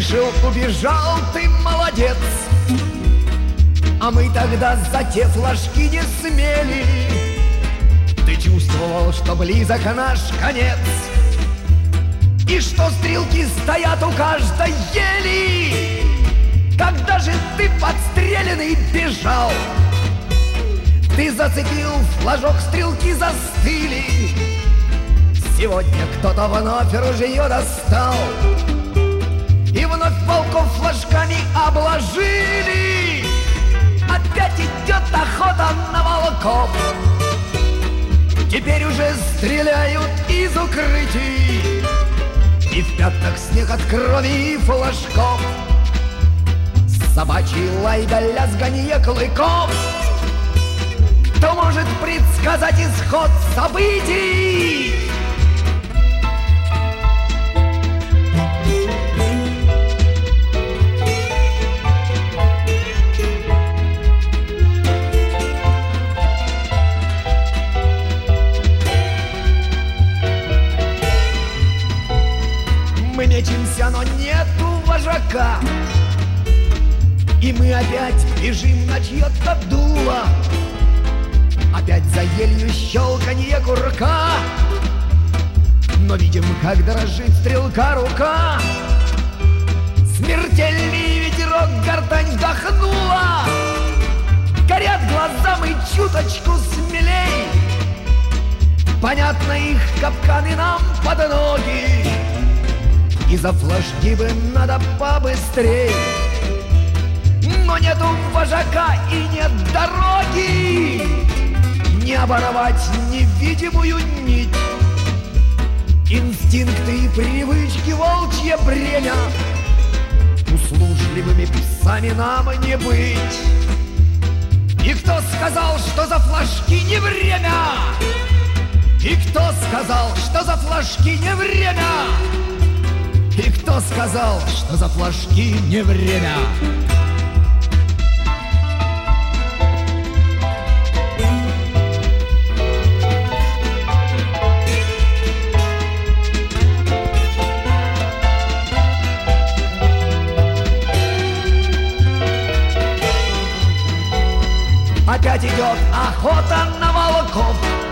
решил, убежал, ты молодец. А мы тогда за те флажки не смели. Ты чувствовал, что близок наш конец, и что стрелки стоят у каждой ели. Когда же ты подстреленный бежал, ты зацепил флажок, стрелки застыли. Сегодня кто-то вновь ружье достал, и вновь волков флажками обложили. Опять идет охота на волков. Теперь уже стреляют из укрытий, и в пятнах снег от крови и флажков. Собачий лай да лязганье клыков. Кто может предсказать исход событий? Мы мечемся, но нету вожака, и мы опять бежим на чье-то дуло. Опять за елью щелканье курка, но видим, как дрожит стрелка рука. Смертельный ветерок гортань вдохнула. Горят глаза, мы чуточку смелей. Понятно, их капканы нам под ноги, и за флажки бы надо побыстрей. Но нету вожака и нет дороги, не оборвать невидимую нить. Инстинкты и привычки, волчье бремя, услужливыми псами нам не быть. И кто сказал, что за флажки не время? И кто сказал, что за флажки не время? И кто сказал, что за флажки не время? Опять идет охота на волков.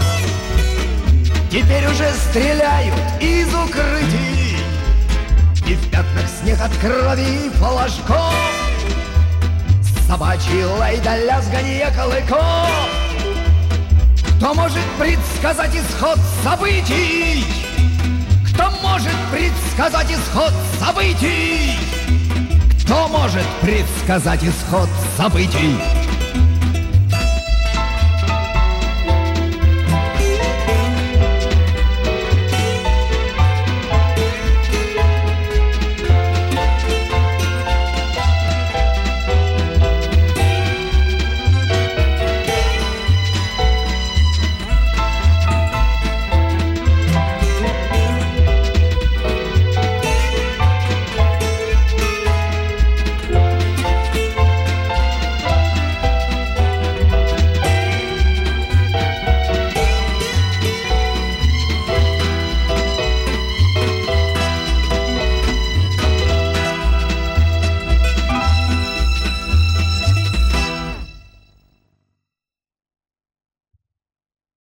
Теперь уже стреляют из укрытий, и в пятнах снег от крови и флажков. Собачий лай да лязганье клыков. Кто может предсказать исход событий? Кто может предсказать исход событий? Кто может предсказать исход событий?